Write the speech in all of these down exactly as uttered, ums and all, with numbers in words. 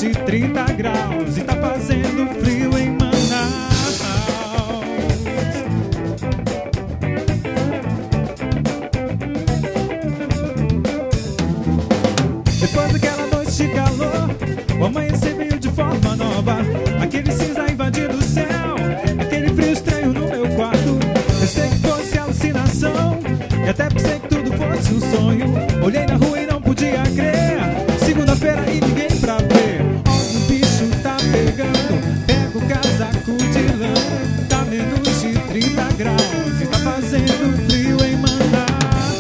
de trinta graus e tá fazendo frio em Manaus. Depois daquela noite de calor, o amanhecer veio de forma nova. Aquele cinza invadindo o céu, aquele frio estranho no meu quarto. Pensei que fosse alucinação e até pensei que tudo fosse um sonho. Olhei na rua e não podia crer. Segunda-feira e ninguém pra ver. Olha, o bicho tá pegando. Pega o casaco de lã. Tá menos de trinta graus e tá fazendo frio em Manaus.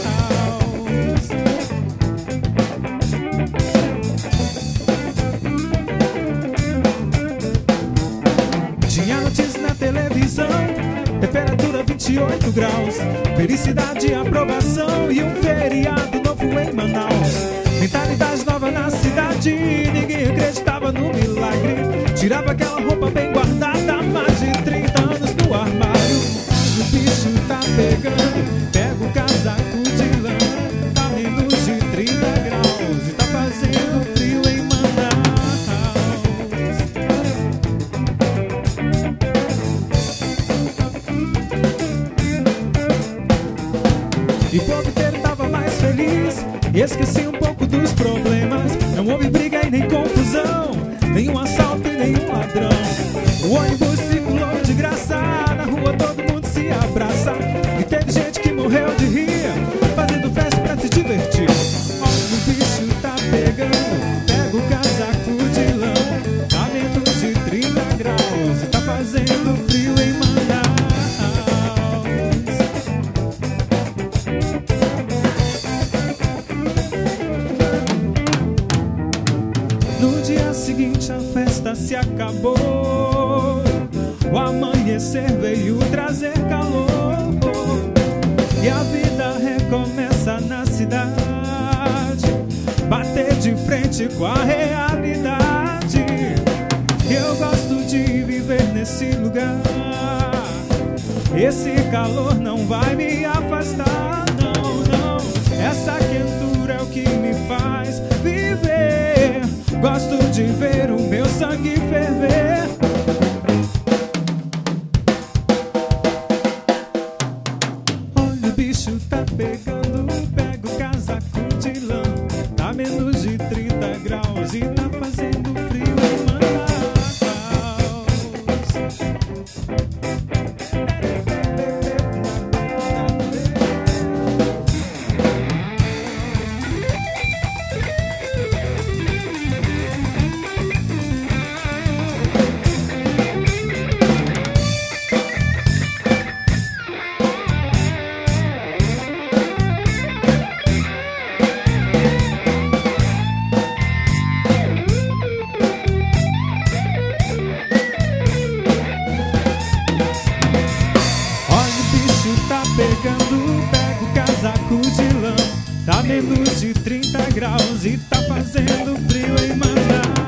Tinha notícias na televisão, temperatura vinte e oito graus, felicidade e aprovação e um feriado novo em Manaus. Mentalidade nova na cidade, ninguém acreditava no milagre. Tirava aquela roupa bem guardada, mais de trinta anos no armário. O bicho tá pegando, pega o casaco de lã. Tá menos de trinta graus e tá fazendo frio em Manaus. E o povo inteiro tava mais feliz e esqueci um pouco dos problemas. Não houve briga e nem confusão, nenhum assalto e nenhum ladrão. O ônibus circulou de graça, na rua todo mundo se abraça. E teve gente que morreu de rir, fazendo festa pra se divertir. Olha, o bicho tá pegando, pega o casaco de lã. Tá menos de trinta graus e tá fazendo frio em Manaus. No dia seguinte a festa se acabou, o amanhecer veio trazer calor e a vida recomeça na cidade, bater de frente com a realidade. Eu gosto de viver nesse lugar, esse calor não vai me afastar, não, não. Essa quentura é o que me faz viver. Gosto de ver o meu sangue ferver. Olha, o bicho tá pegando, pega o casaco de lã. Tá menos de trinta graus e tá fazendo frio em Manaus. Pegando, pega o casaco de lã. Tá menos de trinta graus e tá fazendo frio em Manaus.